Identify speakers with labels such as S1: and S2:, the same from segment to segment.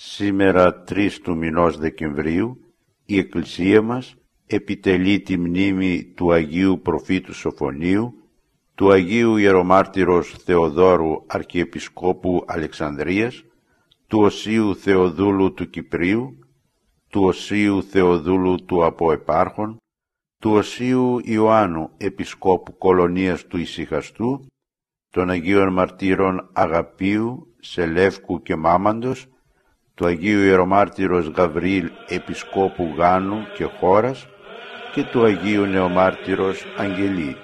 S1: Σήμερα 3 του μηνός Δεκεμβρίου η Εκκλησία μας επιτελεί τη μνήμη του Αγίου Προφήτου Σοφωνίου, του Αγίου Ιερομάρτυρος Θεοδόρου Αρχιεπισκόπου Αλεξανδρίας, του Οσίου Θεοδούλου του Κυπρίου, του Οσίου Θεοδούλου του Αποεπάρχων, του Οσίου Ιωάννου Επισκόπου Κολωνίας του Ησυχαστού, των Αγίων Μαρτύρων Αγαπίου, Σελεύκου και Μάμαντος, του Αγίου Ιερομάρτυρος Γαβρίλ Επισκόπου Γάνου και Χώρας και του Αγίου Νεομάρτυρος Αγγελή.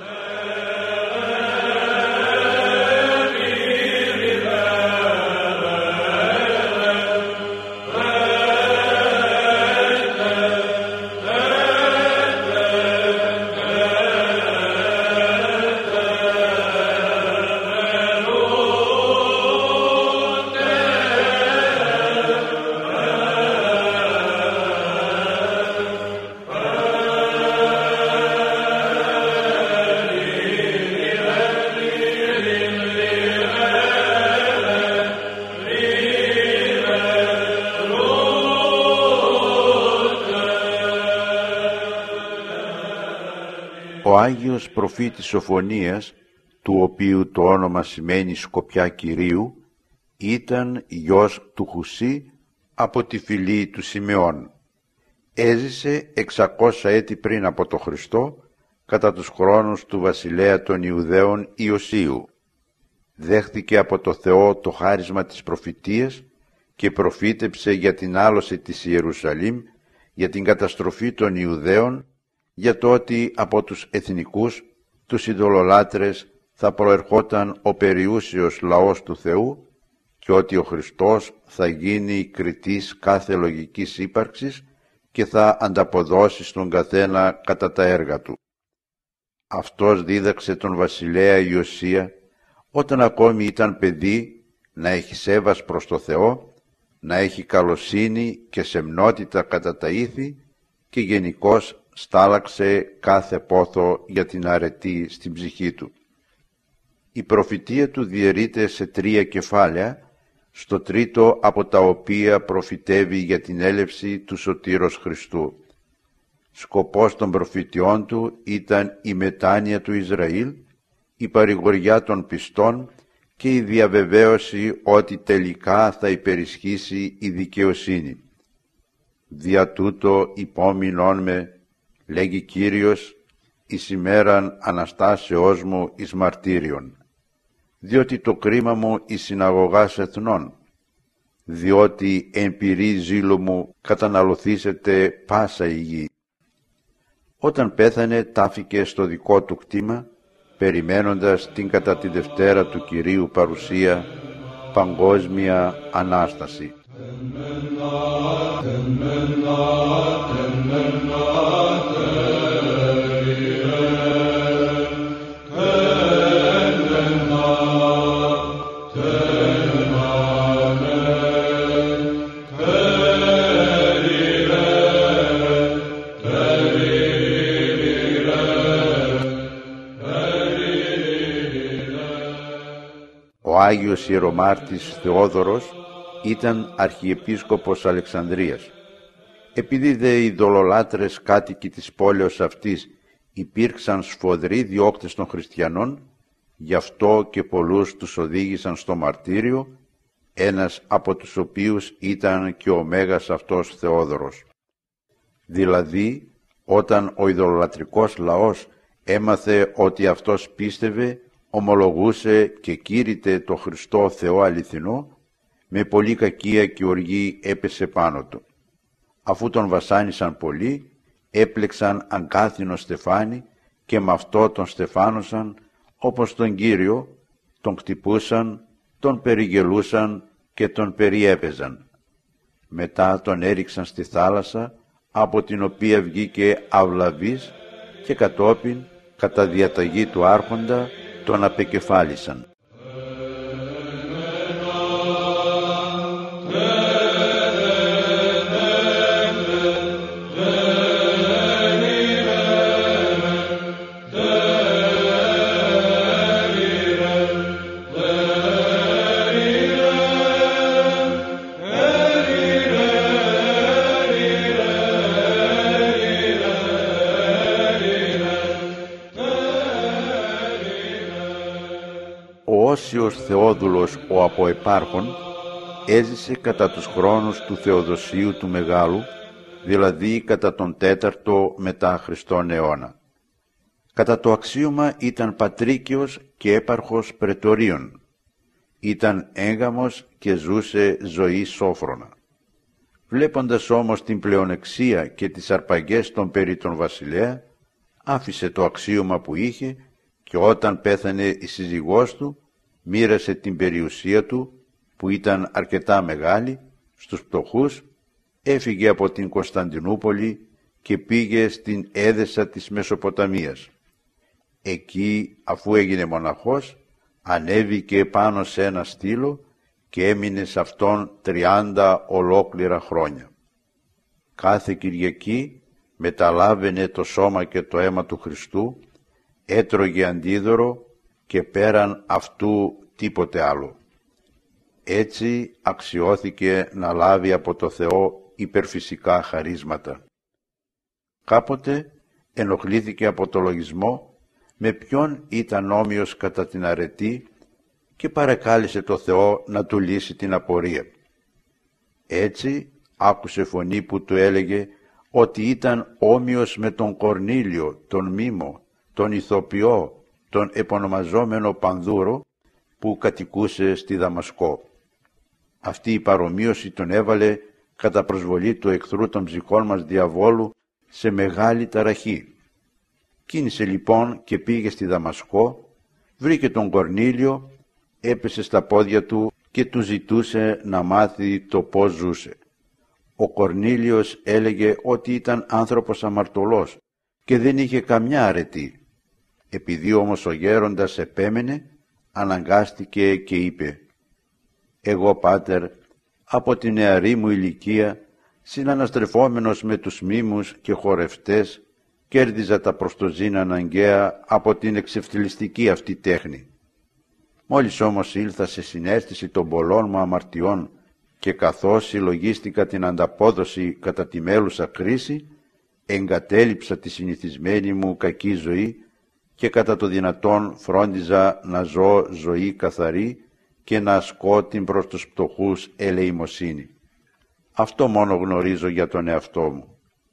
S1: Ο Άγιος Προφήτης Σοφωνίας, του οποίου το όνομα σημαίνει Σκοπιά Κυρίου, ήταν γιος του Χουσί από τη φυλή του Σιμεών. Έζησε 600 έτη πριν από το Χριστό, κατά τους χρόνους του βασιλέα των Ιουδαίων Ιωσίου. Δέχτηκε από το Θεό το χάρισμα της προφητείας και προφήτεψε για την άλωση της Ιερουσαλήμ, για την καταστροφή των Ιουδαίων, για το ότι από τους εθνικούς, τους ειδωλολάτρες, θα προερχόταν ο περιούσιος λαός του Θεού και ότι ο Χριστός θα γίνει κριτής κάθε λογικής ύπαρξης και θα ανταποδώσει στον καθένα κατά τα έργα του. Αυτός δίδαξε τον βασιλέα Ιωσία, όταν ακόμη ήταν παιδί, να έχει σέβας προς το Θεό, να έχει καλοσύνη και σεμνότητα κατά τα ήθη και γενικώς στάλαξε κάθε πόθο για την αρετή στην ψυχή του. Η προφητεία του διαιρείται σε 3 κεφάλαια, στο τρίτο από τα οποία προφητεύει για την έλευση του Σωτήρος Χριστού. Σκοπός των προφητιών του ήταν η μετάνοια του Ισραήλ, η παρηγοριά των πιστών και η διαβεβαίωση ότι τελικά θα υπερισχύσει η δικαιοσύνη. «Δια τούτο υπόμεινόν με, λέγει Κύριος, εις ημέραν Αναστάσεώς μου εις μαρτύριον, διότι το κρίμα μου εις συναγωγάς εθνών, διότι εν πυρή ζήλου μου καταναλωθήσετε πάσα η γη». Όταν πέθανε τάφηκε στο δικό του κτήμα, περιμένοντας την κατά τη Δευτέρα του Κυρίου παρουσία παγκόσμια Ανάσταση. Ο Άγιος Ιερομάρτης Θεόδωρος ήταν αρχιεπίσκοπος Αλεξανδρίας. Επειδή δε οι ειδωλολάτρες κάτοικοι της πόλεως αυτής υπήρξαν σφοδροί διώκτες των χριστιανών, γι' αυτό και πολλούς τους οδήγησαν στο μαρτύριο, ένας από τους οποίους ήταν και ο μέγας αυτός Θεόδωρος. Δηλαδή, όταν ο ειδωλολατρικός λαός έμαθε ότι αυτός πίστευε, ομολογούσε και κήρυτε το Χριστό Θεό αληθινό, με πολύ κακία και οργή έπεσε πάνω του. Αφού τον βασάνισαν πολλοί, έπλεξαν αγκάθινο στεφάνι και με αυτό τον στεφάνωσαν, όπως τον Κύριο, τον χτυπούσαν, τον περιγελούσαν και τον περιέπαιζαν. Μετά τον έριξαν στη θάλασσα, από την οποία βγήκε αυλαβής και κατόπιν, κατά διαταγή του άρχοντα, τον απεκεφάλισαν. Κύριος Θεόδουλος ο Αποεπάρχων έζησε κατά τους χρόνους του Θεοδοσίου του Μεγάλου, δηλαδή κατά τον 4ο μετά Χριστόν αιώνα. Κατά το αξίωμα ήταν πατρίκιος και έπαρχος πρετορίων. Ήταν έγγαμος και ζούσε ζωή σόφρονα. Βλέποντας όμως την πλεονεξία και τις αρπαγές των περί τον βασιλέα, άφησε το αξίωμα που είχε και όταν πέθανε η σύζυγός του, μοίρασε την περιουσία του, που ήταν αρκετά μεγάλη, στους πτωχούς, έφυγε από την Κωνσταντινούπολη και πήγε στην Έδεσα της Μεσοποταμίας. Εκεί, αφού έγινε μοναχός, ανέβηκε πάνω σε ένα στήλο και έμεινε σε αυτόν 30 ολόκληρα χρόνια. Κάθε Κυριακή μεταλάβαινε το σώμα και το αίμα του Χριστού, έτρωγε αντίδωρο και πέραν αυτού τίποτε άλλο. Έτσι αξιώθηκε να λάβει από το Θεό υπερφυσικά χαρίσματα. Κάποτε ενοχλήθηκε από το λογισμό με ποιον ήταν όμοιος κατά την αρετή και παρεκάλεσε το Θεό να του λύσει την απορία. Έτσι άκουσε φωνή που του έλεγε ότι ήταν όμοιος με τον Κορνήλιο, τον Μίμο, τον Ηθοποιό, τον επωνομαζόμενο Πανδούρο που κατοικούσε στη Δαμασκό. Αυτή η παρομοίωση τον έβαλε κατά προσβολή του εχθρού των ψυχών μας διαβόλου σε μεγάλη ταραχή. Κίνησε λοιπόν και πήγε στη Δαμασκό, βρήκε τον Κορνήλιο, έπεσε στα πόδια του και του ζητούσε να μάθει το πώς ζούσε. Ο Κορνήλιος έλεγε ότι ήταν άνθρωπος αμαρτωλός και δεν είχε καμιά αρετή. Επειδή όμως ο γέροντας επέμενε, αναγκάστηκε και είπε «Εγώ, πάτερ, από τη νεαρή μου ηλικία, συναναστρεφόμενος με τους μίμους και χορευτές, κέρδιζα τα προστοζήν αναγκαία από την εξευτελιστική αυτή τέχνη. Μόλις όμως ήλθα σε συναίσθηση των πολλών μου αμαρτιών και καθώς συλλογίστηκα την ανταπόδοση κατά τη μέλουσα κρίση, εγκατέλειψα τη συνηθισμένη μου κακή ζωή και κατά το δυνατόν φρόντιζα να ζω ζωή καθαρή και να ασκώ την προς τους πτωχούς ελεημοσύνη. Αυτό μόνο γνωρίζω για τον εαυτό μου».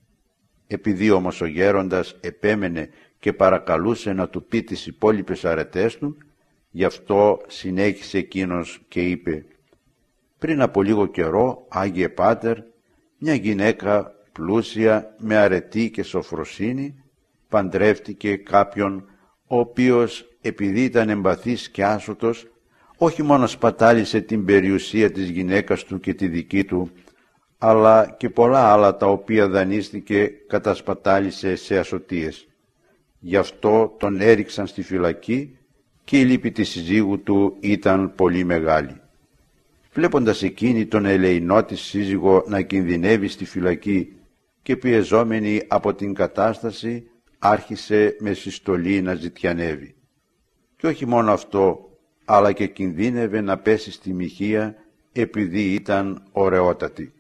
S1: Επειδή όμως ο γέροντας επέμενε και παρακαλούσε να του πει τις υπόλοιπες αρετές του, γι' αυτό συνέχισε εκείνος και είπε «Πριν από λίγο καιρό, Άγιε Πάτερ, μια γυναίκα πλούσια με αρετή και σοφροσύνη παντρεύτηκε κάποιον ο οποίος επειδή ήταν εμπαθής και άσωτος, όχι μόνο σπατάλησε την περιουσία της γυναίκας του και τη δική του, αλλά και πολλά άλλα τα οποία δανείστηκε κατασπατάλησε σε ασωτίες. Γι' αυτό τον έριξαν στη φυλακή και η λύπη της συζύγου του ήταν πολύ μεγάλη. Βλέποντας εκείνη τον ελεεινό της σύζυγο να κινδυνεύει στη φυλακή και πιεζόμενη από την κατάσταση, άρχισε με συστολή να ζητιανεύει. Και όχι μόνο αυτό, αλλά και κινδύνευε να πέσει στη μοιχεία επειδή ήταν ωραιότατη.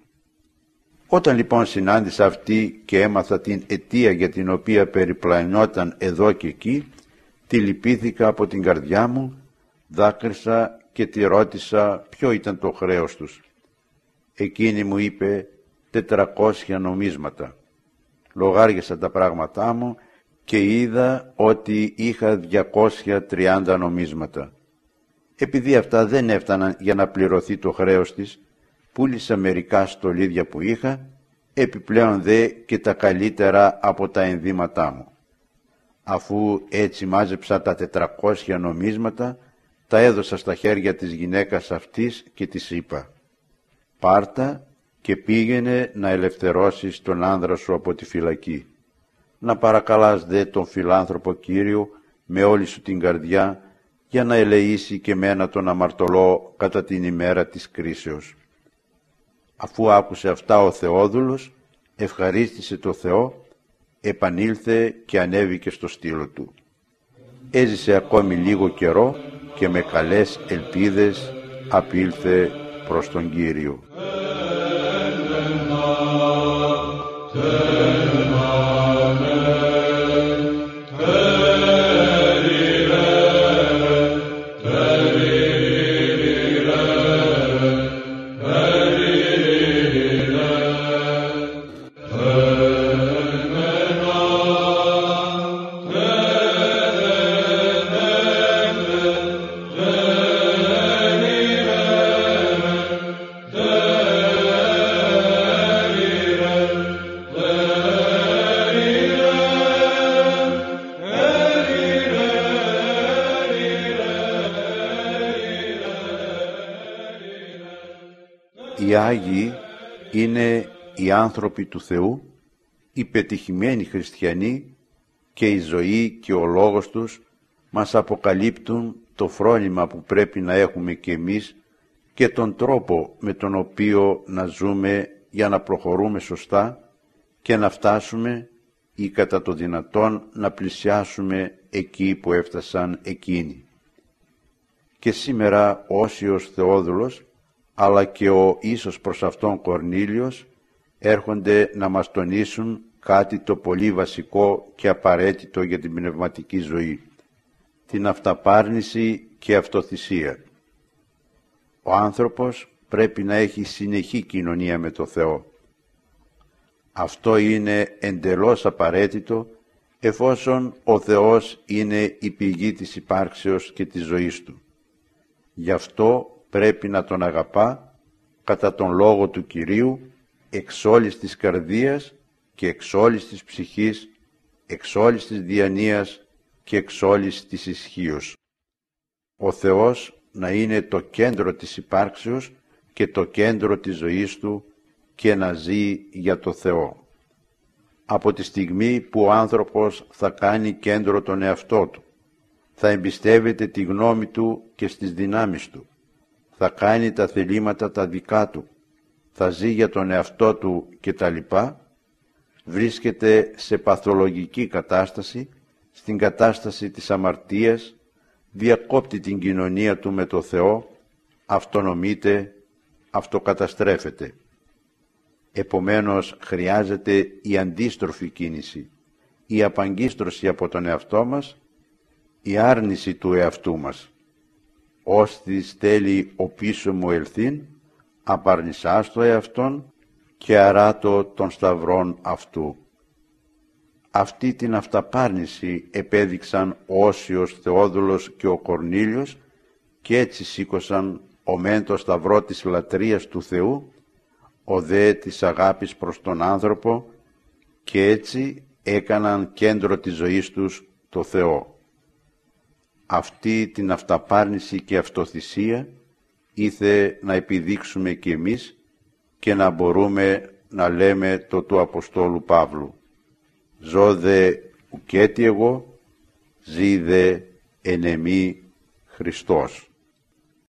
S1: Όταν λοιπόν συνάντησα αυτή και έμαθα την αιτία για την οποία περιπλανιόταν εδώ και εκεί, τη λυπήθηκα από την καρδιά μου, δάκρυσα και τη ρώτησα ποιο ήταν το χρέος τους. Εκείνη μου είπε 400 νομίσματα. Λογάριασα τα πράγματά μου και είδα ότι είχα 230 νομίσματα. Επειδή αυτά δεν έφταναν για να πληρωθεί το χρέος της, πούλησα μερικά στολίδια που είχα, επιπλέον δε και τα καλύτερα από τα ενδύματά μου. Αφού έτσι μάζεψα τα 400 νομίσματα, τα έδωσα στα χέρια της γυναίκας αυτής και της είπα «Πάρτα και πήγαινε να ελευθερώσεις τον άνδρα σου από τη φυλακή. Να παρακαλάς δε τον φιλάνθρωπο Κύριο με όλη σου την καρδιά για να ελεήσει και μένα τον αμαρτωλό κατά την ημέρα της κρίσεως». Αφού άκουσε αυτά ο Θεόδουλος, ευχαρίστησε το Θεό, επανήλθε και ανέβηκε στο στήλο του. Έζησε ακόμη λίγο καιρό και με καλές ελπίδες απήλθε προς τον Κύριο. Οι Άγιοι είναι οι άνθρωποι του Θεού, οι πετυχημένοι χριστιανοί, και η ζωή και ο λόγος τους μας αποκαλύπτουν το φρόνημα που πρέπει να έχουμε και εμείς και τον τρόπο με τον οποίο να ζούμε για να προχωρούμε σωστά και να φτάσουμε ή κατά το δυνατόν να πλησιάσουμε εκεί που έφτασαν εκείνοι. Και σήμερα ο Όσιος Θεόδουλος αλλά και ο ίσως προς αυτόν Κορνήλιος έρχονται να μας τονίσουν κάτι το πολύ βασικό και απαραίτητο για την πνευματική ζωή, την αυταπάρνηση και αυτοθυσία. Ο άνθρωπος πρέπει να έχει συνεχή κοινωνία με το Θεό. Αυτό είναι εντελώς απαραίτητο εφόσον ο Θεός είναι η πηγή της υπάρξεως και της ζωής του. Γι' αυτό πρέπει να τον αγαπά κατά τον λόγο του Κυρίου εξ όλης της καρδίας και εξ όλης της ψυχής, εξ όλης της διανοίας και εξ όλης της ισχύος. Ο Θεός να είναι το κέντρο της υπάρξεως και το κέντρο της ζωής του και να ζει για το Θεό. Από τη στιγμή που ο άνθρωπος θα κάνει κέντρο τον εαυτό του, θα εμπιστεύεται τη γνώμη του και στις δυνάμεις του, θα κάνει τα θελήματα τα δικά του, θα ζει για τον εαυτό του κτλ., βρίσκεται σε παθολογική κατάσταση, στην κατάσταση της αμαρτίας, διακόπτει την κοινωνία του με το Θεό, αυτονομείται, αυτοκαταστρέφεται. Επομένως χρειάζεται η αντίστροφη κίνηση, η απαγκίστρωση από τον εαυτό μας, η άρνηση του εαυτού μας. Ώστις θέλει ο πίσω μου ελθύν, απαρνησάς το εαυτόν και αράτω των σταυρών αυτού. Αυτή την αυταπάρνηση επέδειξαν ο Όσιος Θεόδουλος και ο Κορνήλιος και έτσι σήκωσαν ο μεν το σταυρό της λατρείας του Θεού, ο δε της αγάπης προς τον άνθρωπο και έτσι έκαναν κέντρο της ζωής τους το Θεό. Αυτή την αυταπάρνηση και αυτοθυσία ήθε να επιδείξουμε κι εμείς και να μπορούμε να λέμε το του Αποστόλου Παύλου: «Ζω δε ουκέτι εγώ, ζει δε εν εμή Χριστός».